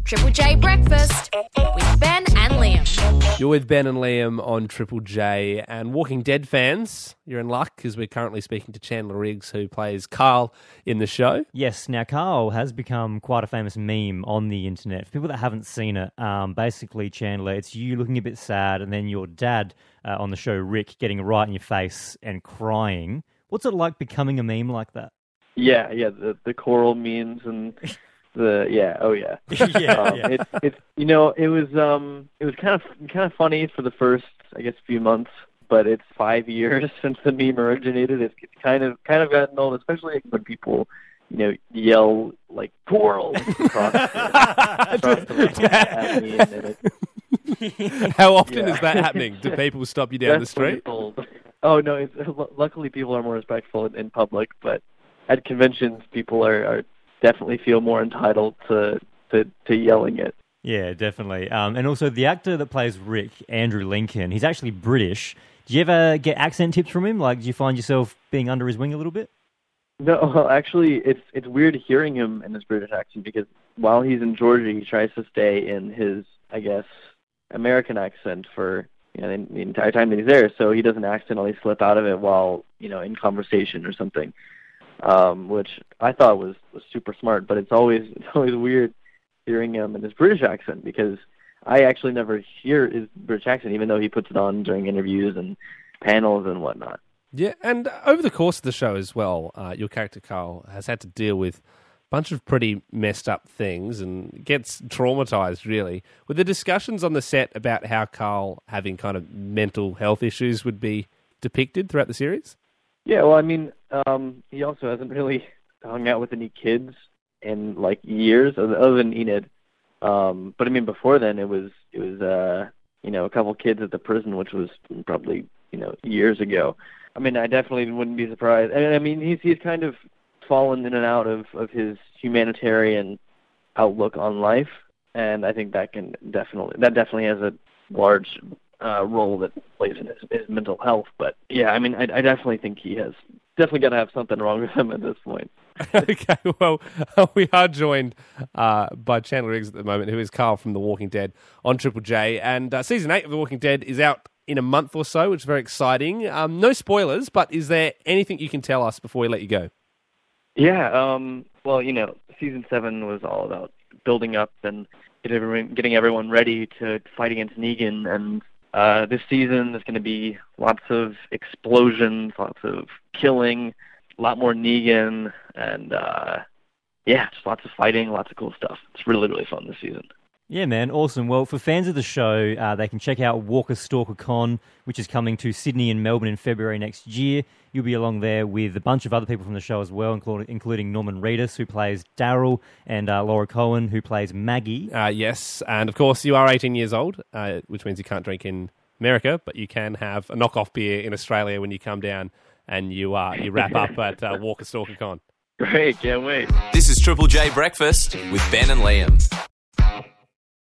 Triple J Breakfast with Ben and Liam. You're with Ben and Liam on Triple J, and Walking Dead fans, you're in luck because we're currently speaking to Chandler Riggs, who plays Carl in the show. Yes, now Carl has become quite a famous meme on the internet. For people that haven't seen it, basically, Chandler, it's you looking a bit sad and then your dad on the show, Rick, getting right in your face and crying. What's it like becoming a meme like that? Yeah, the choral memes and yeah. It was kind of funny for the first, I guess, few months, but it's 5 years since the meme originated. It's kind of gotten old, especially when people, yell like choral across the at me, and How often is that happening? Do people stop you down the street? Oh no, luckily people are more respectful in public, but at conventions people are definitely feel more entitled to yelling it. Yeah, definitely. And also the actor that plays Rick, Andrew Lincoln, he's actually British. Do you ever get accent tips from him? Like, do you find yourself being under his wing a little bit? No, well, actually, it's weird hearing him in his British accent because while he's in Georgia, he tries to stay in his, I guess, American accent for the entire time that he's there, so he doesn't accidentally slip out of it while in conversation or something. Which I thought was super smart, but it's always weird hearing him in his British accent because I actually never hear his British accent, even though he puts it on during interviews and panels and whatnot. Yeah, and over the course of the show as well, your character Carl has had to deal with a bunch of pretty messed up things and gets traumatized, really. Were the discussions on the set about how Carl having kind of mental health issues would be depicted throughout the series? Yeah, well, I mean, he also hasn't really hung out with any kids in years, other than Enid. But I mean, before then, it was a couple kids at the prison, which was probably years ago. I mean, I definitely wouldn't be surprised. And I mean, he's kind of fallen in and out of his humanitarian outlook on life, and I think that definitely has a large role that plays in his mental health. But yeah, I mean, I definitely think he has definitely got to have something wrong with him at this point. Okay, well, we are joined by Chandler Riggs at the moment, who is Carl from The Walking Dead on Triple J, and Season 8 of The Walking Dead is out in a month or so, which is very exciting. No spoilers, but is there anything you can tell us before we let you go? Yeah, well, Season 7 was all about building up and getting everyone ready to fight against Negan, and this season there's going to be lots of explosions, lots of killing, a lot more Negan, and just lots of fighting, lots of cool stuff. It's really, really fun this season. Yeah, man, awesome. Well, for fans of the show, they can check out Walker Stalker Con, which is coming to Sydney and Melbourne in February next year. You'll be along there with a bunch of other people from the show as well, including Norman Reedus, who plays Daryl, and Laura Cohen, who plays Maggie. Yes, and of course you are 18 years old, which means you can't drink in America, but you can have a knockoff beer in Australia when you come down and you wrap up at Walker Stalker Con. Great, can't wait. This is Triple J Breakfast with Ben and Liam.